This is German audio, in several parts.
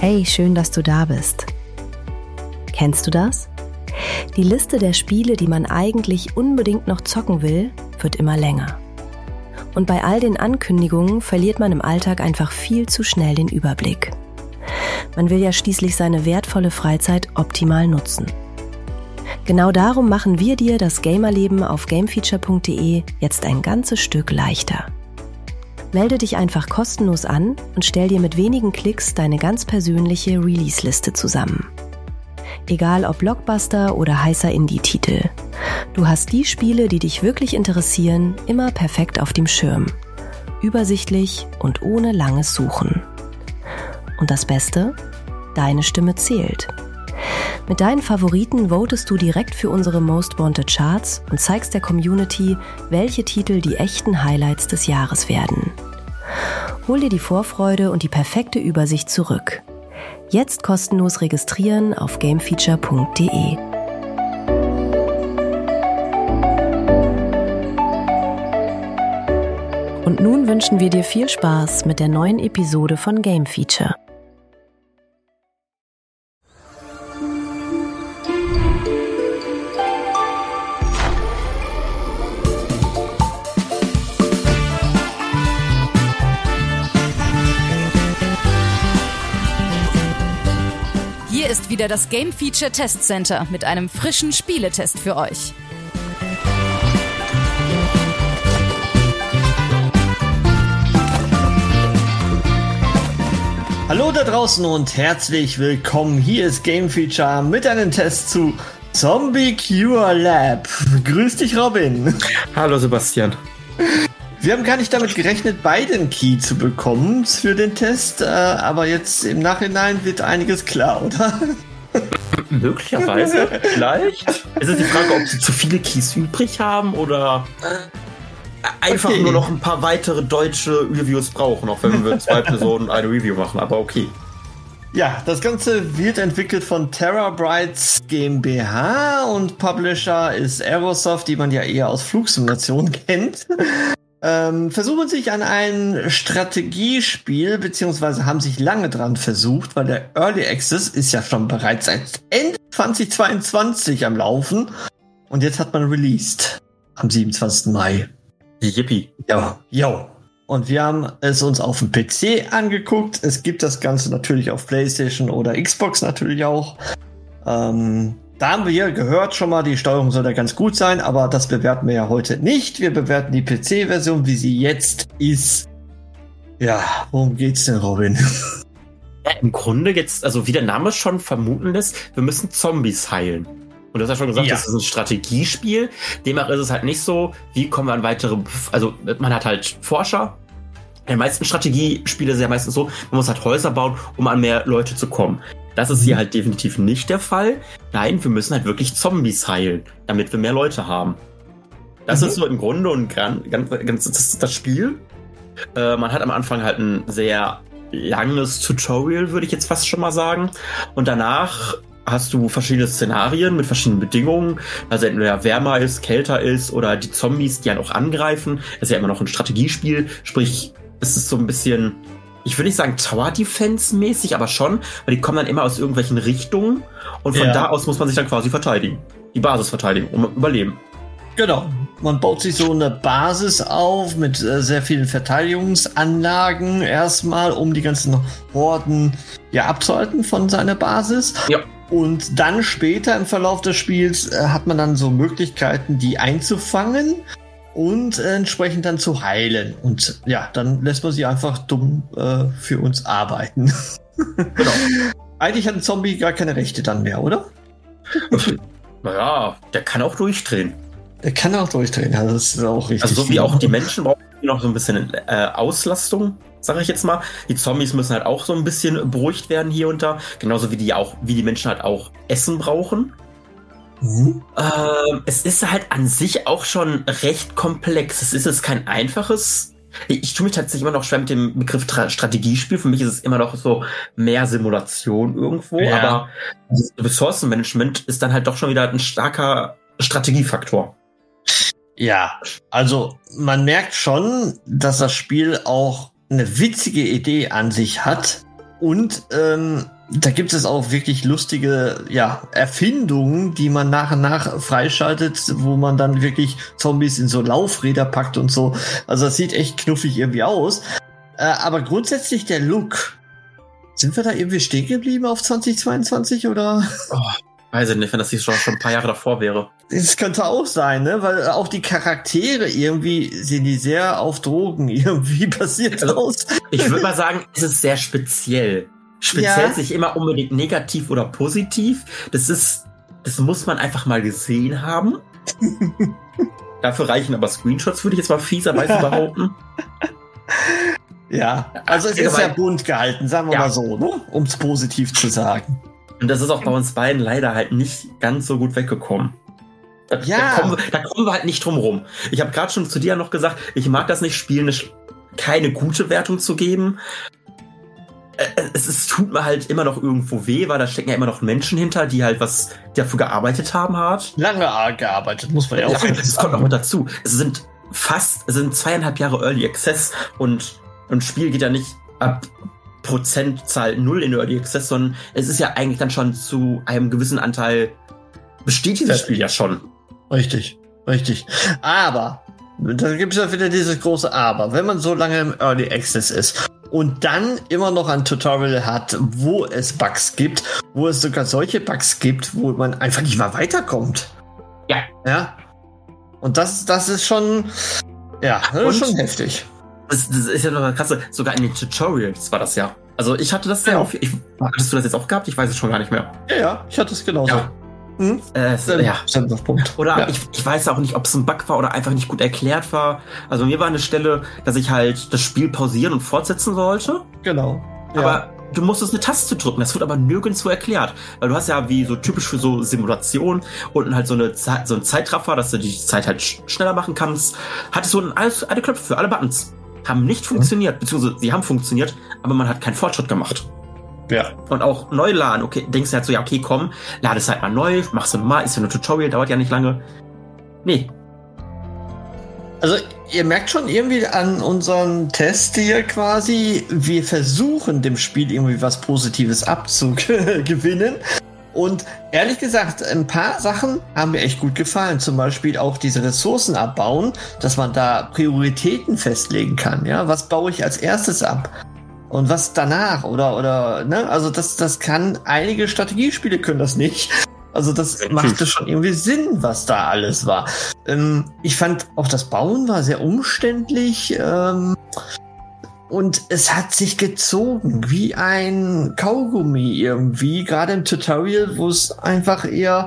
Hey, schön, dass du da bist. Kennst du das? Die Liste der Spiele, die man eigentlich unbedingt noch zocken will, wird immer länger. Und bei all den Ankündigungen verliert man im Alltag einfach viel zu schnell den Überblick. Man will ja schließlich seine wertvolle Freizeit optimal nutzen. Genau darum machen wir dir das Gamerleben auf gamefeature.de jetzt ein ganzes Stück leichter. Melde dich einfach kostenlos an und stell dir mit wenigen Klicks deine ganz persönliche Release-Liste zusammen. Egal ob Blockbuster oder heißer Indie-Titel. Du hast die Spiele, die dich wirklich interessieren, immer perfekt auf dem Schirm. Übersichtlich und ohne langes Suchen. Und das Beste? Deine Stimme zählt. Mit deinen Favoriten votest du direkt für unsere Most Wanted Charts und zeigst der Community, welche Titel die echten Highlights des Jahres werden. Hol dir die Vorfreude und die perfekte Übersicht zurück. Jetzt kostenlos registrieren auf gamefeature.de. Und nun wünschen wir dir viel Spaß mit der neuen Episode von Game Feature. Hier ist wieder das Game Feature Test Center mit einem frischen Spieletest für euch. Hallo da draußen und herzlich willkommen. Hier ist Game Feature mit einem Test zu Zombie Cure Lab. Grüß dich, Robin. Hallo, Sebastian. Wir haben gar nicht damit gerechnet, beiden Key zu bekommen für den Test, aber jetzt im Nachhinein wird einiges klar, oder? Möglicherweise, vielleicht. Es ist die Frage, ob sie zu viele Keys übrig haben oder einfach nur noch ein paar weitere deutsche Reviews brauchen, auch wenn wir 2 Personen eine Review machen, aber okay. Ja, das Ganze wird entwickelt von Terabytes GmbH und Publisher ist Aerosoft, die man ja eher aus Flugsimulationen kennt. Versuchen sich an ein Strategiespiel, beziehungsweise haben sich lange dran versucht, weil der Early Access ist ja schon bereits seit Ende 2022 am Laufen und jetzt hat man released am 27. Mai. Yippie. Ja. Und wir haben es uns auf dem PC angeguckt. Es gibt das Ganze natürlich auf PlayStation oder Xbox natürlich auch. Da haben wir hier gehört schon mal, die Steuerung soll da ganz gut sein, aber das bewerten wir ja heute nicht. Wir bewerten die PC-Version, wie sie jetzt ist. Ja, worum geht's denn, Robin? Ja, im Grunde jetzt, also wie der Name schon vermuten lässt, wir müssen Zombies heilen. Und du hast ja schon gesagt, das ist ein Strategiespiel. Demnach ist es halt nicht so, wie kommen wir an weitere, also man hat halt Forscher. In den meisten Strategiespiele ist es ja meistens so, man muss halt Häuser bauen, um an mehr Leute zu kommen. Das ist hier halt definitiv nicht der Fall. Nein, wir müssen halt wirklich Zombies heilen, damit wir mehr Leute haben. Das ist so im Grunde und ganz das Spiel. Man hat am Anfang halt ein sehr langes Tutorial, würde ich jetzt fast schon mal sagen. Und danach hast du verschiedene Szenarien mit verschiedenen Bedingungen. Also entweder wärmer ist, kälter ist oder die Zombies, die einen auch angreifen. Das ist ja immer noch ein Strategiespiel. Sprich, es ist so ein bisschen, ich würde nicht sagen Tower-Defense-mäßig, aber schon, weil die kommen dann immer aus irgendwelchen Richtungen und von da aus muss man sich dann quasi verteidigen. Die Basis verteidigen, um überleben. Genau. Man baut sich so eine Basis auf mit sehr vielen Verteidigungsanlagen erstmal, um die ganzen Horden abzuhalten von seiner Basis. Ja. Und dann später im Verlauf des Spiels hat man dann so Möglichkeiten, die einzufangen und entsprechend dann zu heilen. Und ja, dann lässt man sie einfach dumm für uns arbeiten. Genau. Eigentlich hat ein Zombie gar keine Rechte dann mehr, oder? Naja, der kann auch durchdrehen. Der kann auch durchdrehen, das ist auch richtig. Also so wie auch die Menschen brauchen noch so ein bisschen Auslastung, sage ich jetzt mal. Die Zombies müssen halt auch so ein bisschen beruhigt werden hier und da. Genauso wie die Menschen halt auch Essen brauchen. Es ist halt an sich auch schon recht komplex. Es ist jetzt kein einfaches. Ich tue mich tatsächlich immer noch schwer mit dem Begriff Strategiespiel. Für mich ist es immer noch so mehr Simulation irgendwo. Ja. Aber das Ressourcenmanagement ist dann halt doch schon wieder ein starker Strategiefaktor. Ja, also man merkt schon, dass das Spiel auch eine witzige Idee an sich hat und Da gibt es auch wirklich lustige Erfindungen, die man nach und nach freischaltet, wo man dann wirklich Zombies in so Laufräder packt und so. Also das sieht echt knuffig irgendwie aus. Aber grundsätzlich der Look. Sind wir da irgendwie stehen geblieben auf 2022 oder? Weiß ich nicht, wenn das nicht schon ein paar Jahre davor wäre. Das könnte auch sein, ne? Weil auch die Charaktere irgendwie sehen die sehr auf Drogen irgendwie basiert aus. Ich würde mal sagen, es ist sehr speziell. Speziell ist nicht immer unbedingt negativ oder positiv. Das muss man einfach mal gesehen haben. Dafür reichen aber Screenshots, würde ich jetzt mal fieserweise behaupten. Ja, also es ist ja bunt gehalten, sagen wir mal so, ne? Um es positiv zu sagen. Und das ist auch bei uns beiden leider halt nicht ganz so gut weggekommen. Da kommen wir halt nicht drum rum. Ich habe gerade schon zu dir noch gesagt, ich mag das nicht spielen, keine gute Wertung zu geben. Es tut mir halt immer noch irgendwo weh, weil da stecken ja immer noch Menschen hinter, die halt was dafür gearbeitet haben hart. Lange gearbeitet, muss man ja auch sagen. Das kommt auch mit dazu. Es sind 2,5 Jahre Early Access und ein Spiel geht ja nicht ab Prozentzahl 0 in Early Access, sondern es ist ja eigentlich dann schon zu einem gewissen Anteil besteht dieses Spiel ja schon. Richtig. Aber, da gibt es ja wieder dieses große Aber. Wenn man so lange im Early Access ist und dann immer noch ein Tutorial hat, wo es Bugs gibt, wo es sogar solche Bugs gibt, wo man einfach nicht mal weiterkommt. Ja. Und das ist schon, schon heftig. Das ist ja noch krass, sogar in den Tutorials war das ja. Also ich hatte das hattest du das jetzt auch gehabt? Ich weiß es schon gar nicht mehr. Ja, ich hatte es genauso. Ja. Oder ich weiß auch nicht, ob es ein Bug war oder einfach nicht gut erklärt war. Also mir war eine Stelle, dass ich halt das Spiel pausieren und fortsetzen sollte. Genau. Aber du musstest eine Taste drücken, das wird aber nirgendwo erklärt. Weil du hast ja wie so typisch für so Simulationen unten halt so ein Zeitraffer, dass du die Zeit halt schneller machen kannst. Hattest du alle Knöpfe für alle Buttons. Haben nicht funktioniert, beziehungsweise sie haben funktioniert, aber man hat keinen Fortschritt gemacht. Ja. Und auch neu laden, okay, denkst du halt so, okay, komm, lade es halt mal neu, machst du normal, ist ja nur Tutorial, dauert ja nicht lange. Nee. Also, ihr merkt schon irgendwie an unseren Test hier quasi, wir versuchen dem Spiel irgendwie was Positives abzugewinnen. Und ehrlich gesagt, ein paar Sachen haben mir echt gut gefallen. Zum Beispiel auch diese Ressourcen abbauen, dass man da Prioritäten festlegen kann. Ja, was baue ich als erstes ab? Und was danach? Oder, ne? Also das kann, einige Strategiespiele können das nicht. Also das machte schon irgendwie Sinn, was da alles war. Ich fand auch das Bauen war sehr umständlich. Und es hat sich gezogen wie ein Kaugummi irgendwie, gerade im Tutorial, wo es einfach eher,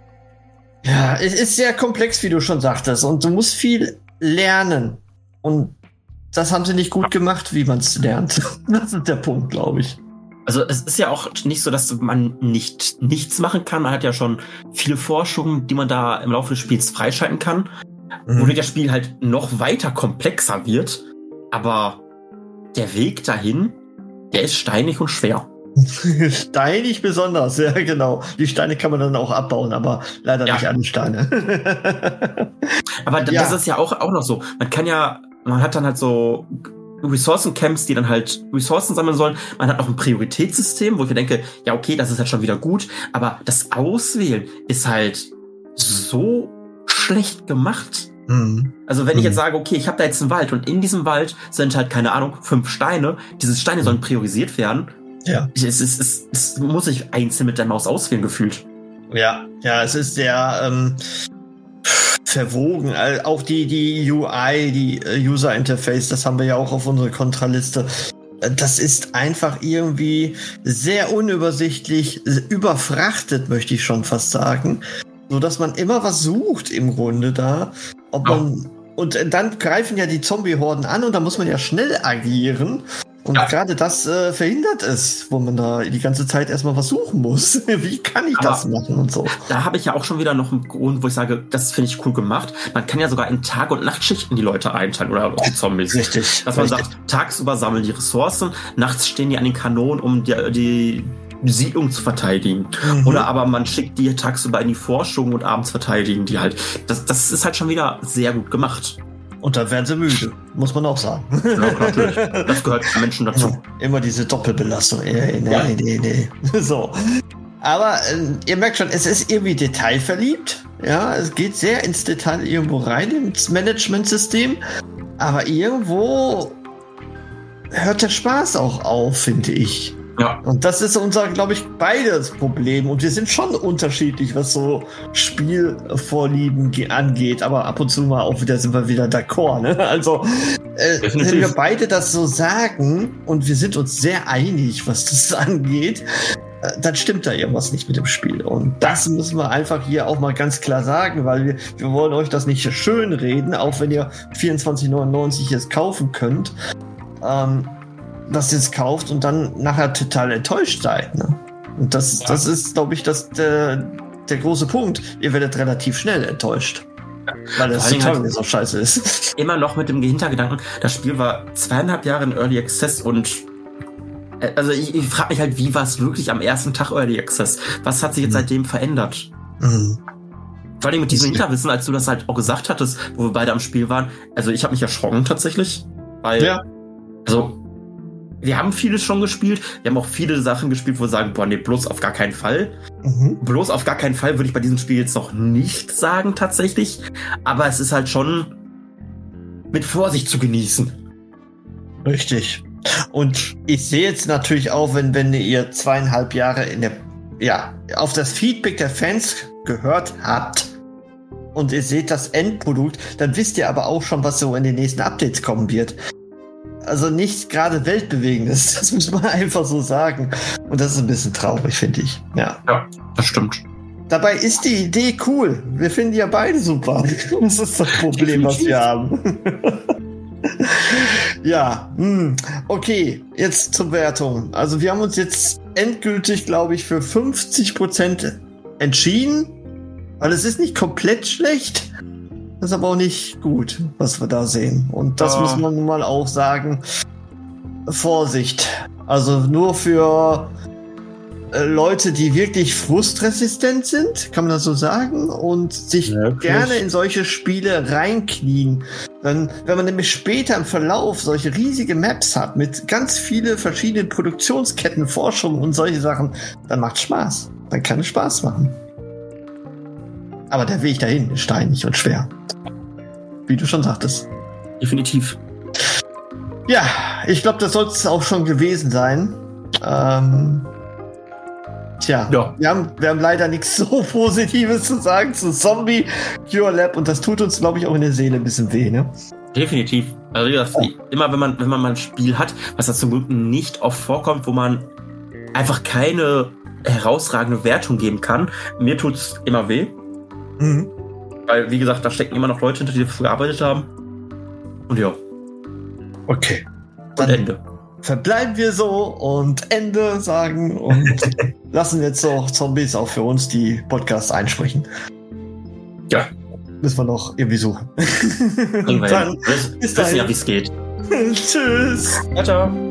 es ist sehr komplex, wie du schon sagtest, und du musst viel lernen. Und das haben sie nicht gut gemacht, wie man es lernt. Das ist der Punkt, glaube ich. Also es ist ja auch nicht so, dass man nichts machen kann. Man hat ja schon viele Forschungen, die man da im Laufe des Spiels freischalten kann, wodurch das Spiel halt noch weiter komplexer wird. Aber der Weg dahin, der ist steinig und schwer. Steinig besonders, ja genau. Die Steine kann man dann auch abbauen, aber leider nicht alle Steine. Aber das ist ja auch noch so. Man hat dann halt so Ressourcencamps, die dann halt Ressourcen sammeln sollen. Man hat noch ein Prioritätssystem, wo ich mir denke, ja okay, das ist halt schon wieder gut, aber das Auswählen ist halt so schlecht gemacht. Also wenn ich jetzt sage, okay, ich habe da jetzt einen Wald und in diesem Wald sind halt, keine Ahnung, 5 Steine. Diese Steine sollen priorisiert werden. Ja. Es muss ich einzeln mit der Maus auswählen, gefühlt. Ja, es ist sehr verwogen. Auch die UI, die User Interface, das haben wir ja auch auf unserer Kontraliste. Das ist einfach irgendwie sehr unübersichtlich, überfrachtet, möchte ich schon fast sagen. So dass man immer was sucht im Grunde da. Und dann greifen ja die Zombie-Horden an und da muss man ja schnell agieren. Und gerade das verhindert es, wo man da die ganze Zeit erstmal was suchen muss. Wie kann ich das machen und so? Da habe ich ja auch schon wieder noch einen Grund, wo ich sage, das finde ich cool gemacht. Man kann ja sogar in Tag- und Nachtschichten die Leute einteilen oder die Zombies. Richtig. Dass man sagt, tagsüber sammeln die Ressourcen, nachts stehen die an den Kanonen, um die Siedlung zu verteidigen. Oder aber man schickt die tagsüber in die Forschung und abends verteidigen die halt. Das ist halt schon wieder sehr gut gemacht. Und dann werden sie müde, muss man auch sagen. Ja, natürlich. Das gehört Menschen dazu. Immer diese Doppelbelastung. Nee. So. Aber ihr merkt schon, es ist irgendwie detailverliebt. Ja, es geht sehr ins Detail irgendwo rein, ins Managementsystem. Aber irgendwo hört der Spaß auch auf, finde ich. Ja. Und das ist unser, glaube ich, beides Problem. Und wir sind schon unterschiedlich, was so Spielvorlieben angeht. Aber ab und zu mal auch wieder sind wir wieder d'accord. Ne? Also, wenn wir beide das so sagen und wir sind uns sehr einig, was das angeht, dann stimmt da irgendwas nicht mit dem Spiel. Und das müssen wir einfach hier auch mal ganz klar sagen, weil wir wollen euch das nicht schön reden, auch wenn ihr 24,99 jetzt kaufen könnt. Das jetzt kauft und dann nachher total enttäuscht seid. Ne? Und das ist, glaube ich, der große Punkt. Ihr werdet relativ schnell enttäuscht. Weil das total so scheiße ist. Immer noch mit dem Hintergedanken, das Spiel war 2,5 Jahre in Early Access und also ich frage mich halt, wie war es wirklich am ersten Tag Early Access? Was hat sich jetzt seitdem verändert? Vor allem mit diesem Hinterwissen, als du das halt auch gesagt hattest, wo wir beide am Spiel waren. Also ich habe mich erschrocken tatsächlich, weil also wir haben vieles schon gespielt. Wir haben auch viele Sachen gespielt, wo wir sagen, boah, nee, bloß auf gar keinen Fall. Bloß auf gar keinen Fall würde ich bei diesem Spiel jetzt noch nicht sagen, tatsächlich. Aber es ist halt schon mit Vorsicht zu genießen. Richtig. Und ich sehe jetzt natürlich auch, wenn ihr 2,5 Jahre auf das Feedback der Fans gehört habt und ihr seht das Endprodukt, dann wisst ihr aber auch schon, was so in den nächsten Updates kommen wird. Also nicht gerade weltbewegendes, das muss man einfach so sagen. Und das ist ein bisschen traurig, finde ich. Ja, das stimmt. Dabei ist die Idee cool. Wir finden die ja beide super. Das ist das Problem, was wir haben. Ja, okay, jetzt zur Wertung. Also wir haben uns jetzt endgültig, glaube ich, für 50% entschieden. Weil es ist nicht komplett schlecht. Das ist aber auch nicht gut, was wir da sehen. Und das muss man nun mal auch sagen. Vorsicht. Also nur für Leute, die wirklich frustresistent sind, kann man das so sagen, und sich gerne in solche Spiele reinknien. Dann, wenn man nämlich später im Verlauf solche riesige Maps hat, mit ganz vielen verschiedenen Produktionsketten, Forschung und solche Sachen, dann macht Spaß. Dann kann es Spaß machen. Aber der Weg dahin ist steinig und schwer. Wie du schon sagtest. Definitiv. Ja, ich glaube, das soll es auch schon gewesen sein. Wir haben leider nichts so Positives zu sagen zu Zombie Cure Lab und das tut uns, glaube ich, auch in der Seele ein bisschen weh, ne? Definitiv. Also wie gesagt, immer wenn man mal ein Spiel hat, was da zum Glück nicht oft vorkommt, wo man einfach keine herausragende Wertung geben kann, mir tut's immer weh. Weil, wie gesagt, da stecken immer noch Leute hinter, die dafür gearbeitet haben. Und ja. Okay. Und Ende. Verbleiben wir so und Ende sagen und lassen jetzt so Zombies auch für uns die Podcasts einsprechen. Ja. Müssen wir noch irgendwie suchen. Dann, bis dahin. Ja, wie es geht. Tschüss. Ciao.